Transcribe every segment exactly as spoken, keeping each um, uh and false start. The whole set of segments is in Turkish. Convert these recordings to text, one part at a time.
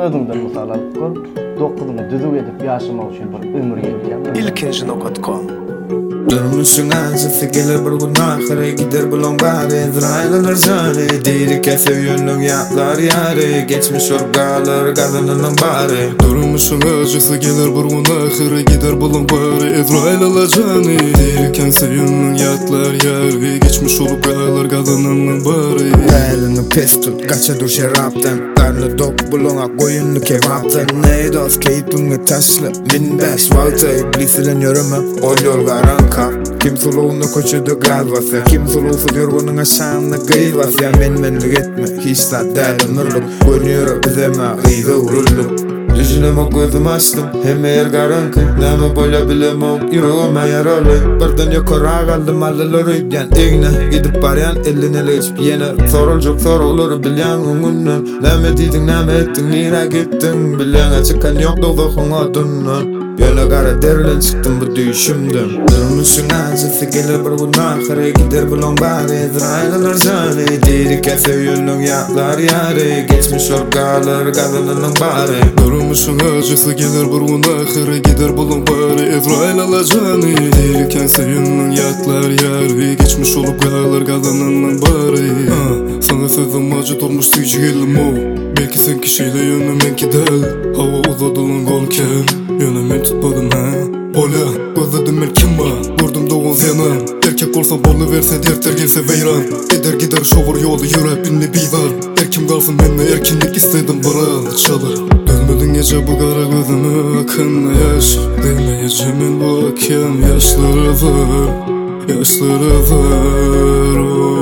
özüňden mysal alyp gör, dokuzyny düzüp edip ýaşamak üçin bir ömür geçirýän. İlkinci nokta com. Durmuşsun azıfı gelir bir gün ahire gider bulun bari Ezrailanır zari Dirik esev yönlün yatlar yari Geçmiş orgalar kadınının bari Durmuşsun azıfı gelir bir gün ahire gider bulun bari Ezrailanır zari Dirik esev yönlün yatlar yari Geçmiş orgalar kadınının bari Elini pes tut kaça dur şeraptan Karnı dok buluna koyunlu kebaptan Neydos keytunu taşlı Min beş valta iblisilen yörüme Ol yol garanka Kim suluğunu koçudu gazvası Kim suluğsuz yorgunun aşağını gıyvası Ya men menlik etme hiç da deli mürlük Görünüyor bizeme gıydı urulluk Düşüneme gözüm açtım hem eğer garankı Neme boya bilemem yüreğime yaralı Birden yukarı kaldım alılır idyan Eğne gidip barayan eline leşip yine Sorulcuk sorulur bilyan umunnun Neme dedin neme ettin nire gittin Bilyan çıkan yok dozakın adından Yola kara derlen çıktım bu düşümden Durmuşsun azıfı gelir bir gün ahire gider bulun bari Ezrailanır zari Dirik esev yönlün yatlar yari Geçmiş orgalar kadınının bari Durmuşsun acısı gelir bir gün ahire gider bulun bari Ezrailanır zari Dirik esev yönlün yatlar yari Geçmiş olup galar kadınının bari Sana sözüm acı durmuş tüycü gelim o Belki sen kişiyle yönüm enki del Hava uzadılın golken Yönüm en tutmadım ha Ola gözledim el kim var Vurdum doğuz yanım Erkek olsa bolu verse dertler gelse veyran Eder gider şovur yolu yürek binli bizar Erkim kalsın benimle erkinlik istedim bana çalır Dönmedin gece bu kara gözüme akın yaş Demeyeceğim bu akşam yaşları var Yaşları var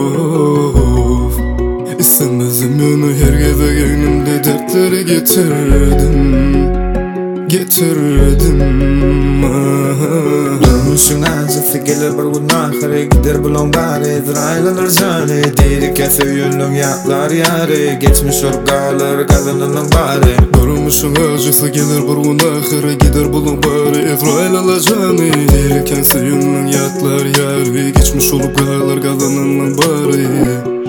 of İstemezdim yönü her gece gönlümde dertleri getirdim Getirdim Durmuşsun azıfı gelir bir gün ahire gider bulun bari Ezrailanır zari Dirik esev yönlün yatlar yari Geçmiş orgalar kadınının bari Durmuşsun acısı gelir bir gün ahire gider bulun bari Ezrailanır zari Dirik esev yönlün yatlar yari Geçmiş olup galar kadınının bari